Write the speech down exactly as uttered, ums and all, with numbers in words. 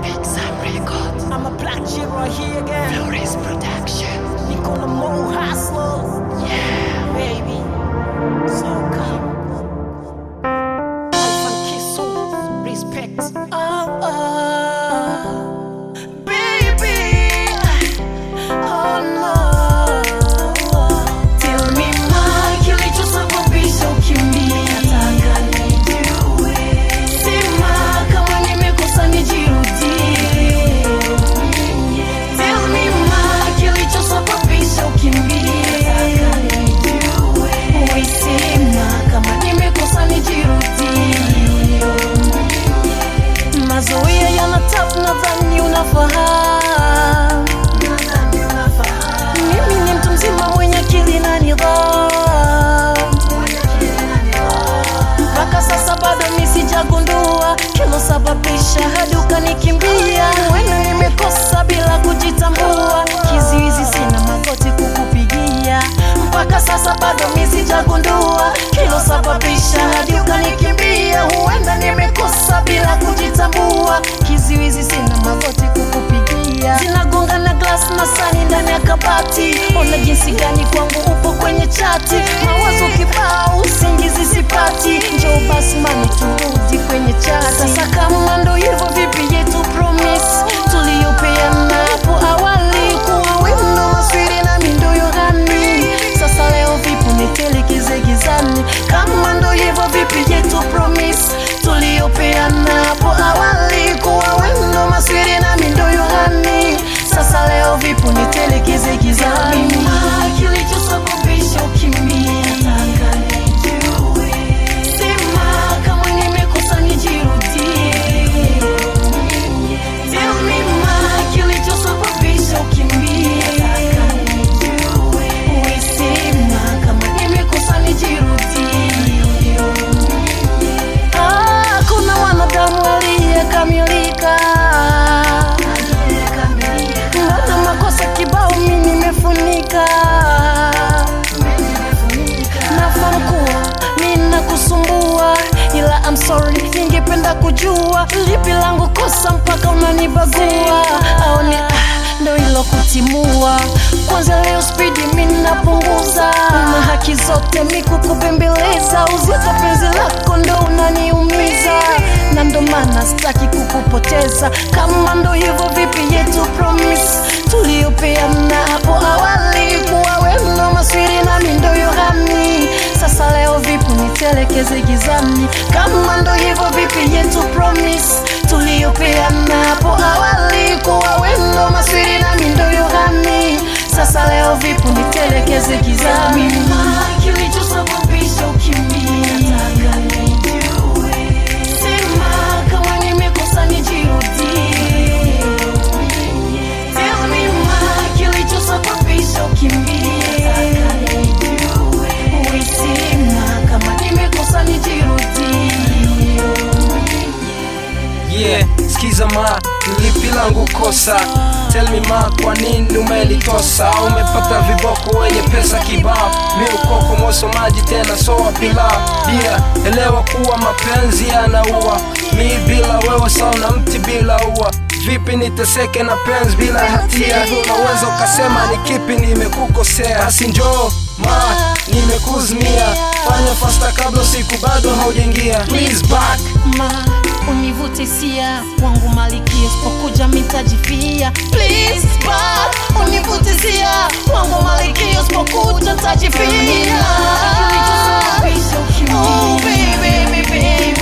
I'm a black G right here again. Flores Production. Nicola Mo Hustler. Yeah, baby. So come. Alpha Kisso. Respect. Oh, oh. Baby. Oh no. Tell me ma kilichosababisha ukimbie. Nataka nijue. Sema kama nimekosa nijirudie. Mazoea yanatap nadhani unafahamu. Mimi ni mtu mzima mwenye akili na nidhamu. Mpaka sasa bado mimi sijagundua kilosababisha hadi ukanikimbia. Wewe nimekosa bila kujitambua, kiziwizi sina magoti kukupigia. Mpaka sasa bado mimi sijagundua kilosababisha hadi ukanikimbia. Huenda nimekosa bila kujitambua, kiziwizi sina magoti kukupigia. Zinagonga na glass na sani ndani ya kabati. Ona jinsi gani kwangu upo kwenye chati. Mawazo kibao usingizi sipati. Njoo basi mami turudi kwenye chati. Sasa kama ndo hivyo vipi yetu promise tuliyopeana hapo awali, kuwa wino maswiri na mindoyo gani. Sasa leo vipi nitelekeze gizani. Kama ndo hivyo vipi yetu promise tuliyopeana hapo awali, kuwa wino maswiri na mindoyo gani. Sasa leo vipi nitelekeze gizani. Kilichosababisha ukimbie. Nataka nijue. Sema kama nimekosa nijirudie. Tell me ma kilichosababisha ukimbie. Nataka nijue. Sema kama nimekosa nijirudie. Ah, kuna wanadamu aliyekamilika. Mbona makosa kibao mimi nimefunika. Nafahamu kuwa nina kusumbua, ila I'm sorry, ningependa kujua lipi langu kosa mpaka unanibagua. Au ni ah, ndo ilo kutimua. Kwanza leo speed mimi napunguza, una haki zote mimi kukubembeleza. Uzito penzi lako ndo unaniumiza, na ndo maana sitaki kukupoteza. Kama ndo hivyo vipi yetu promise tuliyopeana hapo awali, kuwa weno maswiri na mindoyo gani. Sasa leo vipi nitelekeze gizani. Kama ndo hivyo vipi yetu promise tuliyopeana hapo awali, kuwa weno maswiri na mindoyo gani. Sasa leo vipi nitelekeze gizani. Kilichosababisha ukimbie. Nataka nijue. Sema kama nimekosa nijirudie. Tell me ma kilichosababisha ukimbie. Nataka nijue. Sema kama nimekosa nijirudie. Yeah, skiza ma, nilipi langu kosa. Tell me ma, kwa nini umelitosa. Umepata viboko wenye pesa kibao. Mi ukoko moso maji tena soa pila. Yeah, elewa kuwa mapenzi yanaua. Mi bila wewe sauna mti bila ua. Vipi niteseke na penzi bila hatia. Unaweza ukasema ni kipi nimekukosea. Basi njoo ma, nimekuzimia. Fanya fasta kabla siku bado haujaingia. Please back ma, univute hisia wangu maliki usipokuja mitajifia. Please back, univute hisia wangu maliki usipokuja tajifia. Oh baby, baby, baby.